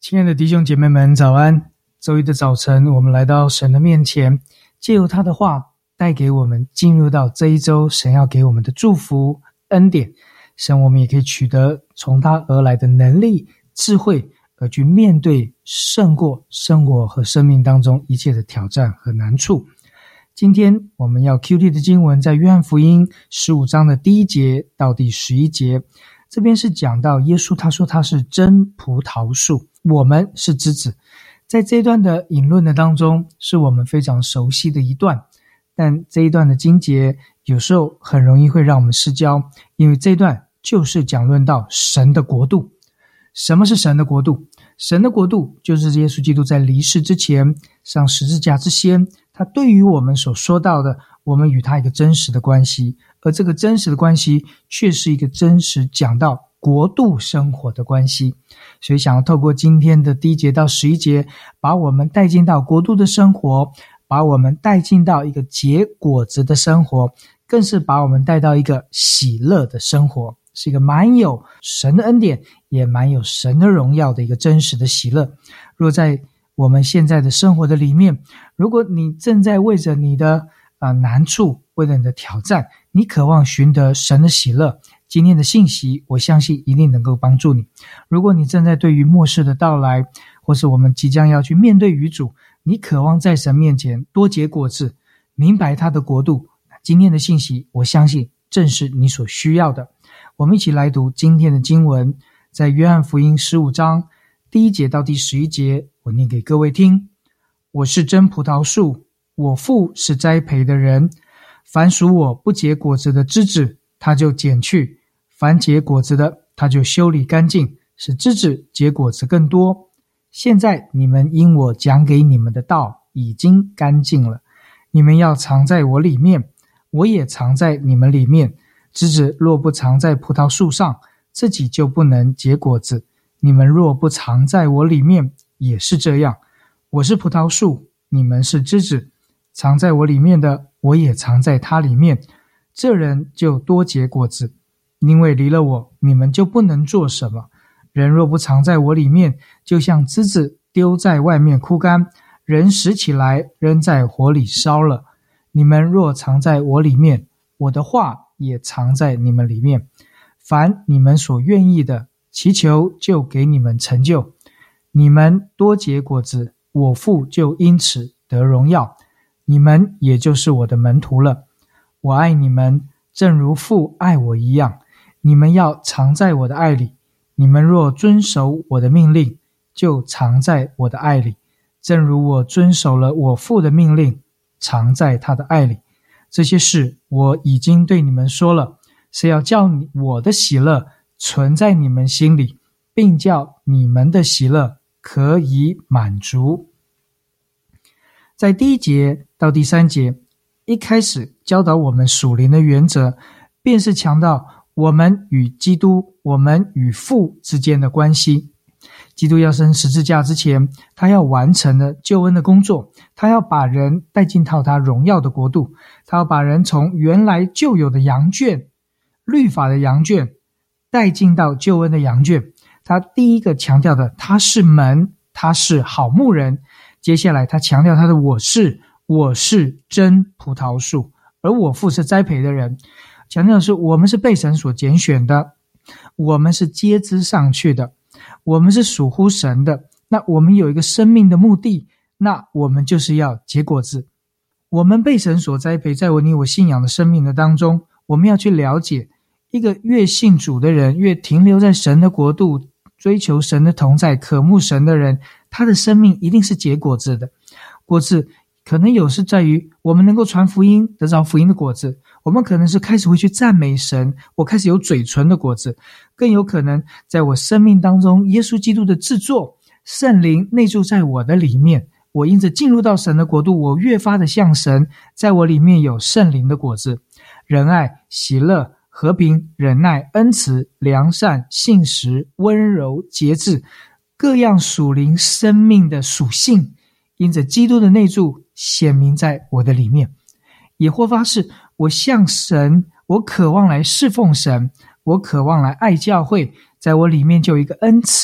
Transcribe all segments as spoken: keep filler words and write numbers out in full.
亲爱的弟兄姐妹们，早安！周一的早晨，我们来到神的面前，借由他的话带给我们进入到这一周神要给我们的祝福恩典。神我们也可以取得从他而来的能力智慧，而去面对胜过生活和生命当中一切的挑战和难处。今天我们要 Q T 的经文在约翰福音十五章的第一节到第十一节，这边是讲到耶稣他说他是真葡萄树，我们是枝子。在这一段的引论的当中，是我们非常熟悉的一段，但这一段的经节有时候很容易会让我们失焦，因为这一段就是讲论到神的国度。什么是神的国度？神的国度就是耶稣基督在离世之前，上十字架之先，他对于我们所说到的，我们与他一个真实的关系，而这个真实的关系却是一个真实讲到国度生活的关系。所以想要透过今天的第一节到十一节，把我们带进到国度的生活，把我们带进到一个结果子的生活，更是把我们带到一个喜乐的生活，是一个蛮有神的恩典，也蛮有神的荣耀的一个真实的喜乐。若在我们现在的生活的里面，如果你正在为着你的、呃、难处，为了你的挑战，你渴望寻得神的喜乐，今天的信息我相信一定能够帮助你。如果你正在对于末世的到来，或是我们即将要去面对与主，你渴望在神面前多结果子，明白他的国度，今天的信息我相信正是你所需要的。我们一起来读今天的经文，在约翰福音十五章第一节到第十一节，我念给各位听。我是真葡萄树，我父是栽培的人，凡属我不结果子的枝子，他就剪去，凡结果子的，他就修理干净，使枝子结果子更多。现在你们因我讲给你们的道已经干净了，你们要藏在我里面，我也藏在你们里面。枝子若不藏在葡萄树上，自己就不能结果子，你们若不藏在我里面，也是这样。我是葡萄树，你们是枝子，藏在我里面的，我也藏在他里面，这人就多结果子，因为离了我，你们就不能做什么。人若不藏在我里面，就像枝子丢在外面枯干，人拾起来扔在火里烧了。你们若藏在我里面，我的话也藏在你们里面，凡你们所愿意的，祈求就给你们成就。你们多结果子，我父就因此得荣耀，你们也就是我的门徒了。我爱你们，正如父爱我一样，你们要藏在我的爱里。你们若遵守我的命令，就藏在我的爱里，正如我遵守了我父的命令，藏在他的爱里。这些事我已经对你们说了，是要叫我的喜乐存在你们心里，并叫你们的喜乐可以满足。在第一节到第三节，一开始教导我们属灵的原则，便是强调我们与基督，我们与父之间的关系。基督要升十字架之前，他要完成了救恩的工作，他要把人带进到他荣耀的国度，他要把人从原来旧有的羊圈，律法的羊圈，带进到救恩的羊圈。他第一个强调的，他是门，他是好牧人。接下来他强调他的我是，我是真葡萄树，而我父是栽培的人，强调的是我们是被神所拣选的，我们是接枝上去的，我们是属乎神的，那我们有一个生命的目的，那我们就是要结果子。我们被神所栽培，在我你我信仰的生命的当中，我们要去了解，一个越信主的人，越停留在神的国度，追求神的同在，渴慕神的人，他的生命一定是结果子的。果子可能有是在于我们能够传福音，得着福音的果子，我们可能是开始会去赞美神，我开始有嘴唇的果子，更有可能在我生命当中，耶稣基督的制作，圣灵内住在我的里面，我因着进入到神的国度，我越发的像神，在我里面有圣灵的果子，仁爱、喜乐、和平、忍耐、恩慈、良善、信实、温柔、节制，各样属灵生命的属性，因着基督的内住显明在我的里面。也或发是我向神，我渴望来侍奉神，我渴望来爱教会，在我里面就有一个恩赐，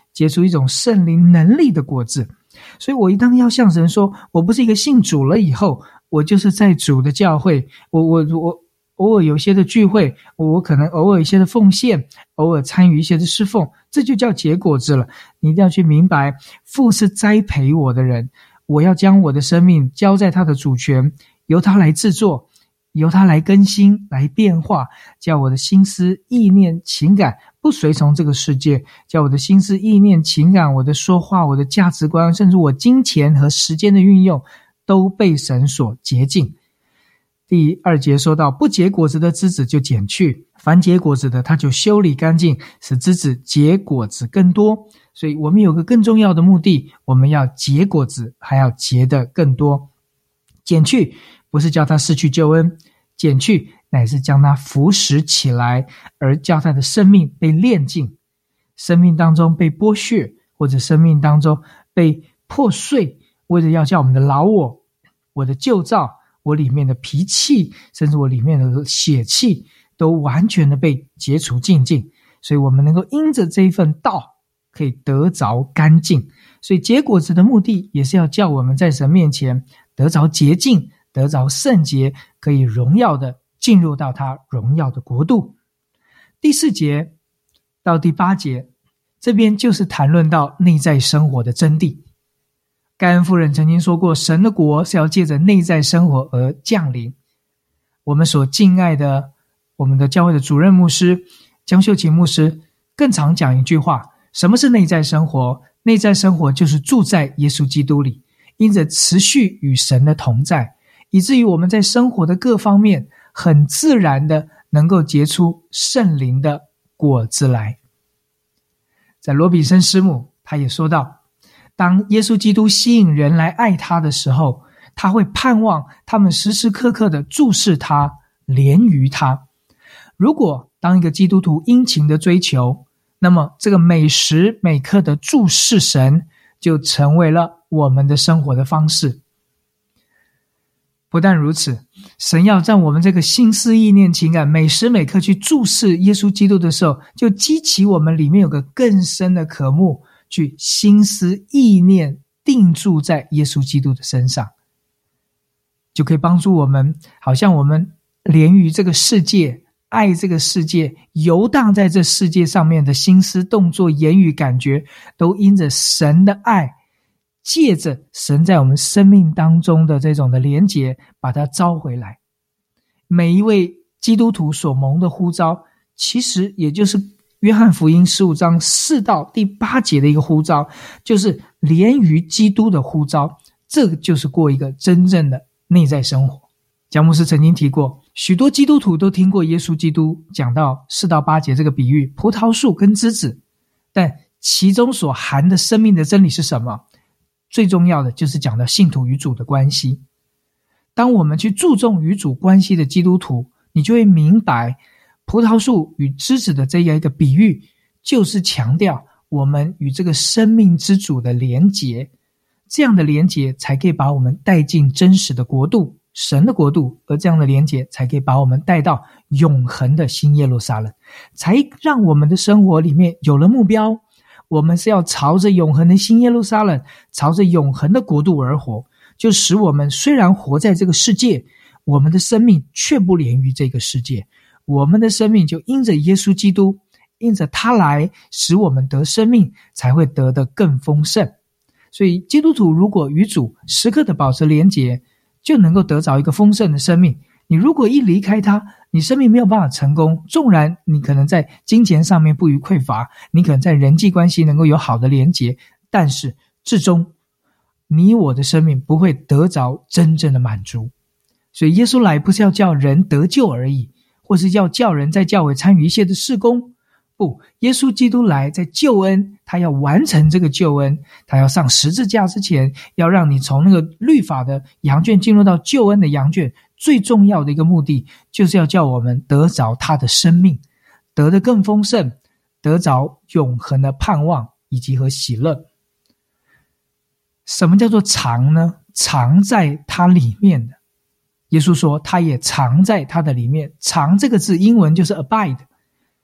结出一种圣灵能力的果子。所以我一当要向神说，我不是一个信主了以后，我就是在主的教会，我我我偶尔有一些的聚会，我可能偶尔一些的奉献，偶尔参与一些的侍奉，这就叫结果子了。你一定要去明白，父是栽培我的人，我要将我的生命交在他的主权，由他来制作，由他来更新，来变化，叫我的心思意念情感不随从这个世界，叫我的心思意念情感，我的说话，我的价值观，甚至我金钱和时间的运用都被神所洁净。第二节说到，不结果子的枝子就剪去，凡结果子的他就修理干净，使枝子结果子更多。所以我们有个更重要的目的，我们要结果子，还要结得更多。剪去不是叫他失去救恩，剪去乃是将他扶持起来，而叫他的生命被炼净。生命当中被剥削，或者生命当中被破碎，为了要叫我们的老我，我的旧造，我里面的脾气，甚至我里面的血气都完全的被解除净尽，所以我们能够因着这一份道可以得着干净。所以结果子的目的也是要叫我们在神面前得着洁净，得着圣洁，可以荣耀的进入到他荣耀的国度。第四节到第八节，这边就是谈论到内在生活的真谛。盖恩夫人曾经说过，神的国是要借着内在生活而降临。我们所敬爱的我们的教会的主任牧师江秀琴牧师更常讲一句话，什么是内在生活？内在生活就是住在耶稣基督里，因着持续与神的同在，以至于我们在生活的各方面很自然的能够结出圣灵的果子来。在罗比森师母他也说到，当耶稣基督吸引人来爱他的时候，他会盼望他们时时刻刻的注视他，怜于他。如果当一个基督徒殷勤的追求，那么这个每时每刻的注视神就成为了我们的生活的方式。不但如此，神要让我们这个心思意念情感每时每刻去注视耶稣基督的时候，就激起我们里面有个更深的渴慕，去心思意念定住在耶稣基督的身上，就可以帮助我们，好像我们连于这个世界，爱这个世界，游荡在这世界上面的心思动作言语感觉，都因着神的爱，借着神在我们生命当中的这种的连结，把它招回来。每一位基督徒所蒙的呼召，其实也就是约翰福音十五章四到第八节的一个呼召，就是连于基督的呼召，这个就是过一个真正的内在生活。江牧师曾经提过，许多基督徒都听过耶稣基督讲到四到八节这个比喻，葡萄树跟枝子，但其中所含的生命的真理是什么？最重要的就是讲到信徒与主的关系。当我们去注重与主关系的基督徒，你就会明白葡萄树与枝子的这样一个比喻，就是强调我们与这个生命之主的连结，这样的连结才可以把我们带进真实的国度，神的国度，而这样的连结才可以把我们带到永恒的新耶路撒冷，才让我们的生活里面有了目标，我们是要朝着永恒的新耶路撒冷，朝着永恒的国度而活，就使我们虽然活在这个世界，我们的生命却不连于这个世界，我们的生命就因着耶稣基督，因着他来使我们得生命，才会得得更丰盛。所以基督徒如果与主时刻的保持连结，就能够得着一个丰盛的生命。你如果一离开他，你生命没有办法成功，纵然你可能在金钱上面不予匮乏，你可能在人际关系能够有好的连结，但是至终你我的生命不会得着真正的满足。所以耶稣来不是要叫人得救而已，或是要叫人在教会参与一些的事工，不，耶稣基督来在救恩，他要完成这个救恩，他要上十字架之前，要让你从那个律法的羊圈进入到救恩的羊圈，最重要的一个目的就是要叫我们得着他的生命，得得更丰盛，得着永恒的盼望以及和喜乐。什么叫做藏呢？藏在他里面的，耶稣说他也藏在他的里面。藏这个字英文就是 abide，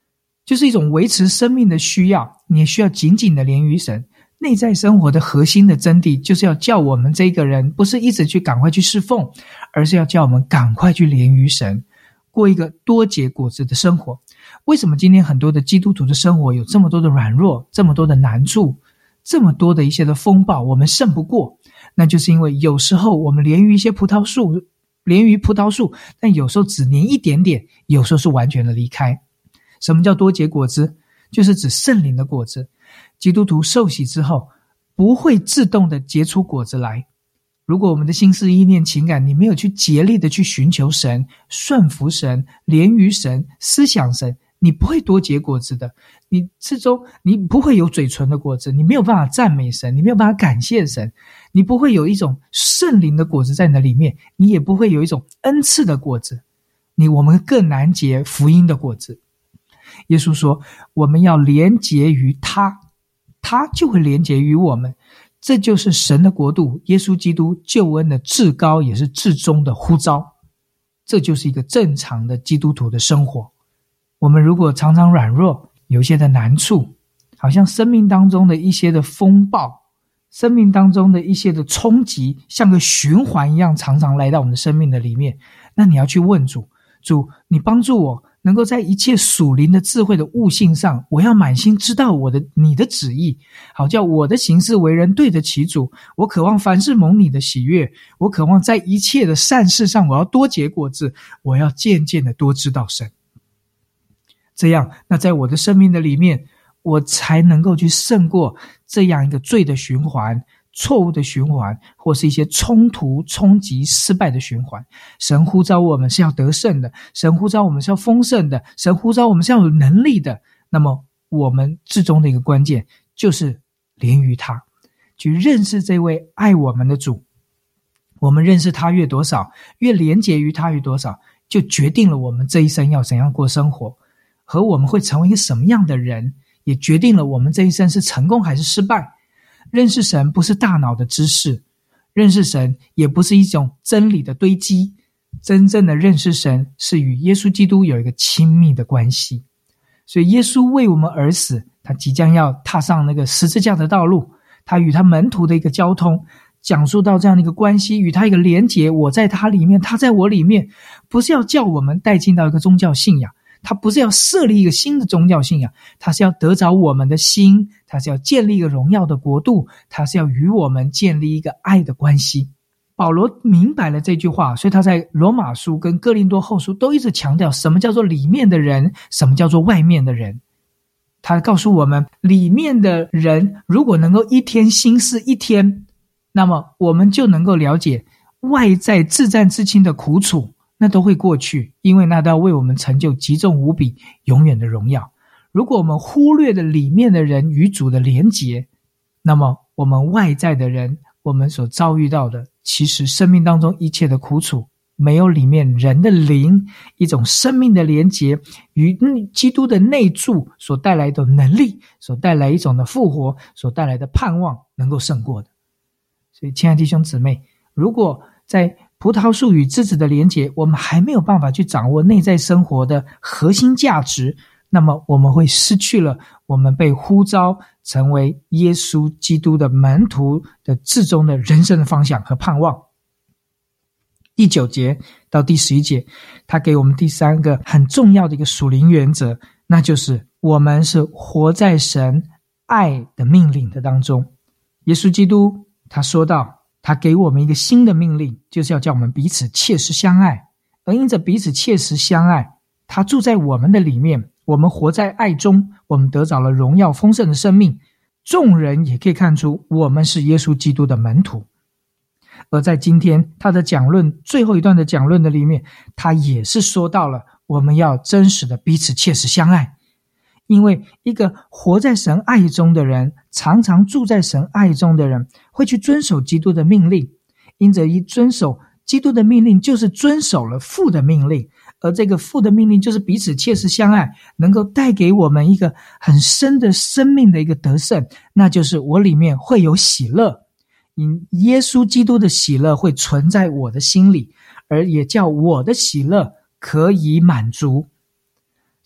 就是一种维持生命的需要，你也需要紧紧的连于神。内在生活的核心的真谛，就是要叫我们这个人不是一直去赶快去侍奉，而是要叫我们赶快去连于神，过一个多结果子的生活。为什么今天很多的基督徒的生活有这么多的软弱，这么多的难处，这么多的一些的风暴，我们胜不过？那就是因为有时候我们连于一些葡萄树，连于葡萄树，但有时候只连一点点，有时候是完全的离开。什么叫多结果子？就是指圣灵的果子。基督徒受洗之后，不会自动的结出果子来。如果我们的心思意念情感，你没有去竭力的去寻求神，顺服神，连于神，思想神，你不会多结果子的。你之中你不会有嘴唇的果子，你没有办法赞美神，你没有办法感谢神，你不会有一种圣灵的果子在你的里面，你也不会有一种恩赐的果子，你我们更难结福音的果子。耶稣说我们要连结于他，他就会连结于我们。这就是神的国度，耶稣基督救恩的至高也是至终的呼召。这就是一个正常的基督徒的生活。我们如果常常软弱，有一些的难处，好像生命当中的一些的风暴，生命当中的一些的冲击，像个循环一样常常来到我们的生命的里面，那你要去问主，主，你帮助我能够在一切属灵的智慧的悟性上，我要满心知道我的你的旨意，好叫我的行事为人对得起主。我渴望凡事蒙你的喜悦，我渴望在一切的善事上我要多结果子，我要渐渐的多知道神。这样，那在我的生命的里面，我才能够去胜过这样一个罪的循环，错误的循环，或是一些冲突、冲击、失败的循环。神呼召我们是要得胜的，神呼召我们是要丰盛的，神呼召我们是要有能力的。那么我们至终的一个关键就是连于他，去认识这位爱我们的主。我们认识他越多少，越连结于他越多少，就决定了我们这一生要怎样过生活，和我们会成为一个什么样的人，也决定了我们这一生是成功还是失败。认识神不是大脑的知识，认识神也不是一种真理的堆积，真正的认识神是与耶稣基督有一个亲密的关系。所以耶稣为我们而死，他即将要踏上那个十字架的道路，他与他门徒的一个交通，讲述到这样的一个关系，与他一个连结，我在他里面，他在我里面，不是要叫我们带进到一个宗教信仰，他不是要设立一个新的宗教信仰，他是要得着我们的心，他是要建立一个荣耀的国度，他是要与我们建立一个爱的关系。保罗明白了这句话，所以他在罗马书跟哥林多后书都一直强调什么叫做里面的人，什么叫做外面的人。他告诉我们，里面的人如果能够一天心思一天，那么我们就能够了解外在至战至亲的苦楚，那都会过去，因为那都要为我们成就极重无比永远的荣耀。如果我们忽略了里面的人与主的连结，那么我们外在的人，我们所遭遇到的，其实生命当中一切的苦楚，没有里面人的灵一种生命的连结，与基督的内住所带来的能力，所带来一种的复活，所带来的盼望能够胜过的。所以亲爱的弟兄姊妹，如果在葡萄树与枝子的连结，我们还没有办法去掌握内在生活的核心价值，那么我们会失去了我们被呼召成为耶稣基督的门徒的至终的人生的方向和盼望。第九节到第十一节，他给我们第三个很重要的一个属灵原则，那就是我们是活在神爱的命令的当中。耶稣基督他说到，他给我们一个新的命令，就是要叫我们彼此切实相爱。而因着彼此切实相爱，他住在我们的里面，我们活在爱中，我们得着了荣耀丰盛的生命。众人也可以看出我们是耶稣基督的门徒。而在今天他的讲论最后一段的讲论的里面，他也是说到了我们要真实的彼此切实相爱。因为一个活在神爱中的人，常常住在神爱中的人，会去遵守基督的命令。因着一遵守基督的命令，就是遵守了父的命令，而这个父的命令就是彼此切实相爱，能够带给我们一个很深的生命的一个得胜，那就是我里面会有喜乐，因耶稣基督的喜乐会存在我的心里，而也叫我的喜乐可以满足。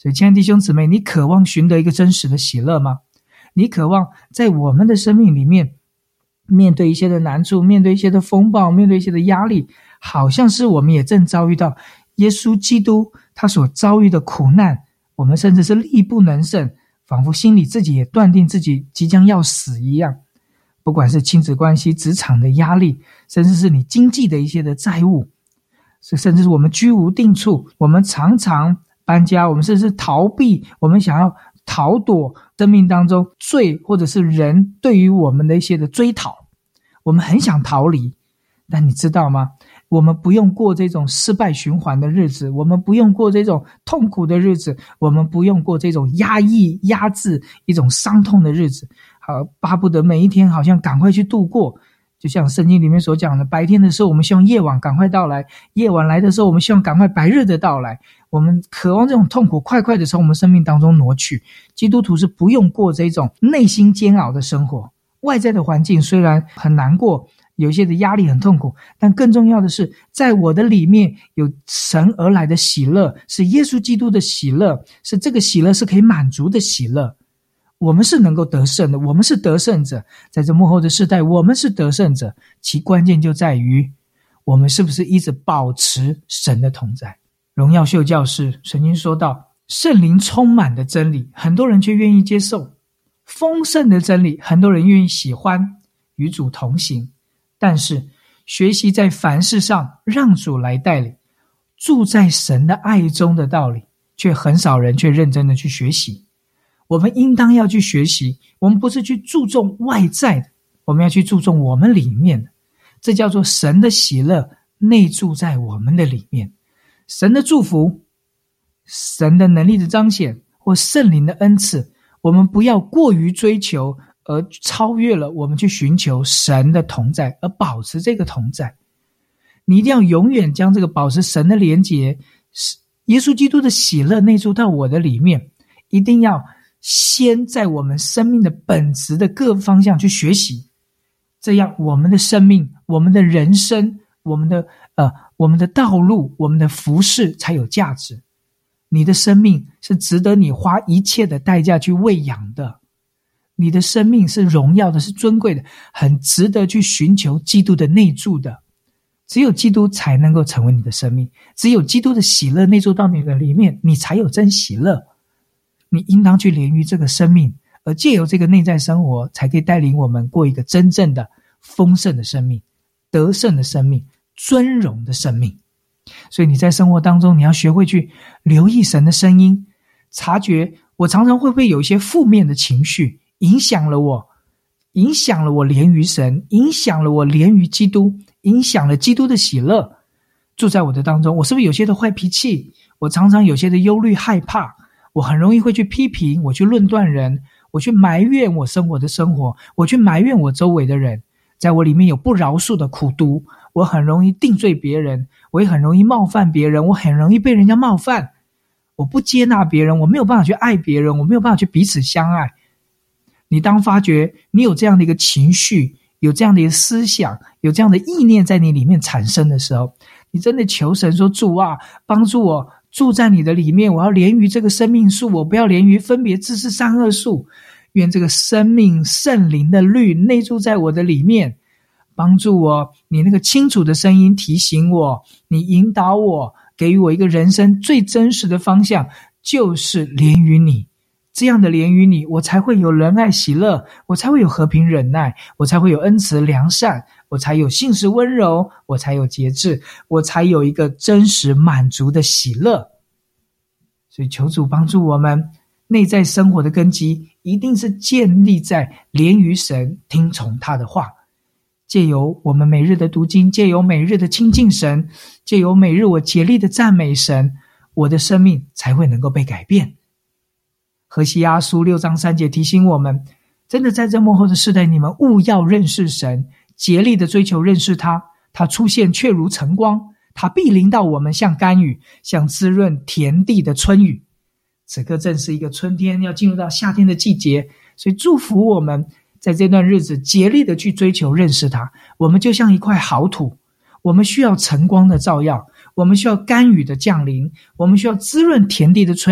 所以亲爱的弟兄姊妹，你渴望寻得一个真实的喜乐吗？你渴望在我们的生命里面，面对一些的难处，面对一些的风暴，面对一些的压力，好像是我们也正遭遇到耶稣基督他所遭遇的苦难，我们甚至是力不能胜，仿佛心里自己也断定自己即将要死一样。不管是亲子关系、职场的压力，甚至是你经济的一些的债务，甚至是我们居无定处，我们常常搬家，我们甚至是逃避，我们想要逃躲生命当中罪或者是人对于我们的一些的追讨，我们很想逃离。但你知道吗？我们不用过这种失败循环的日子，我们不用过这种痛苦的日子，我们不用过这种压抑、压制、一种伤痛的日子。好，巴不得每一天好像赶快去度过，就像圣经里面所讲的，白天的时候我们希望夜晚赶快到来，夜晚来的时候我们希望赶快白日的到来，我们渴望这种痛苦快快的从我们生命当中挪去。基督徒是不用过这种内心煎熬的生活，外在的环境虽然很难过，有一些的压力很痛苦，但更重要的是在我的里面有神而来的喜乐，是耶稣基督的喜乐，是这个喜乐是可以满足的喜乐。我们是能够得胜的，我们是得胜者，在这末后的世代我们是得胜者，其关键就在于我们是不是一直保持神的同在。荣耀秀教士曾经说到，圣灵充满的真理很多人却愿意接受，丰盛的真理很多人愿意喜欢，与主同行，但是学习在凡事上让主来带领，住在神的爱中的道理，却很少人却认真的去学习。我们应当要去学习，我们不是去注重外在的，我们要去注重我们里面的，这叫做神的喜乐内住在我们的里面。神的祝福，神的能力的彰显，或圣灵的恩赐，我们不要过于追求而超越了我们去寻求神的同在，而保持这个同在。你一定要永远将这个保持神的连结，耶稣基督的喜乐内住到我的里面，一定要先在我们生命的本质的各方向去学习，这样我们的生命、我们的人生、我们的呃、我们的道路、我们的服事才有价值。你的生命是值得你花一切的代价去喂养的，你的生命是荣耀的，是尊贵的，很值得去寻求基督的内住的。只有基督才能够成为你的生命，只有基督的喜乐内住到你的里面，你才有真喜乐。你应当去连于这个生命，而借由这个内在生活，才可以带领我们过一个真正的丰盛的生命、得胜的生命、尊荣的生命。所以你在生活当中，你要学会去留意神的声音，察觉我常常会不会有一些负面的情绪影响了我，影响了我连于神，影响了我连于基督，影响了基督的喜乐住在我的当中。我是不是有些的坏脾气？我常常有些的忧虑害怕，我很容易会去批评，我去论断人，我去埋怨我生活的生活，我去埋怨我周围的人，在我里面有不饶恕的苦毒，我很容易定罪别人，我也很容易冒犯别人，我很容易被人家冒犯，我不接纳别人，我没有办法去爱别人，我没有办法去彼此相爱。你当发觉你有这样的一个情绪，有这样的一个思想，有这样的意念在你里面产生的时候，你真的求神说，主啊，帮助我住在你的里面，我要连于这个生命树，我不要连于分别知识善恶树。愿这个生命圣灵的律内住在我的里面，帮助我，你那个清楚的声音提醒我，你引导我，给予我一个人生最真实的方向，就是连于你。这样的连于你，我才会有仁爱喜乐，我才会有和平忍耐，我才会有恩慈良善，我才有信实温柔，我才有节制，我才有一个真实满足的喜乐。所以求主帮助我们，内在生活的根基一定是建立在连于神，听从他的话，借由我们每日的读经，借由每日的亲近神，借由每日我竭力的赞美神，我的生命才会能够被改变。何西阿书六章三节提醒我们，真的在这末后的世代，你们务要认识神，竭力的追求认识他，他出现却如晨光，他必临到我们，像甘雨，像滋润田地的春雨。此刻正是一个春天要进入到夏天的季节，所以祝福我们在这段日子竭力的去追求认识他。我们就像一块好土，我们需要晨光的照耀，我们需要甘雨的降临，我们需要滋润田地的春雨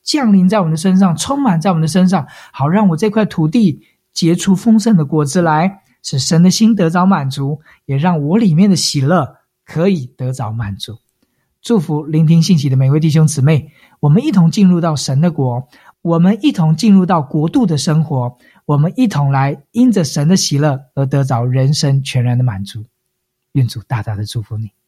降临在我们的身上，充满在我们的身上，好让我这块土地结出丰盛的果子来，使神的心得着满足，也让我里面的喜乐可以得着满足。祝福聆听信息的每位弟兄姊妹，我们一同进入到神的国，我们一同进入到国度的生活，我们一同来因着神的喜乐而得着人生全然的满足。愿主大大的祝福你。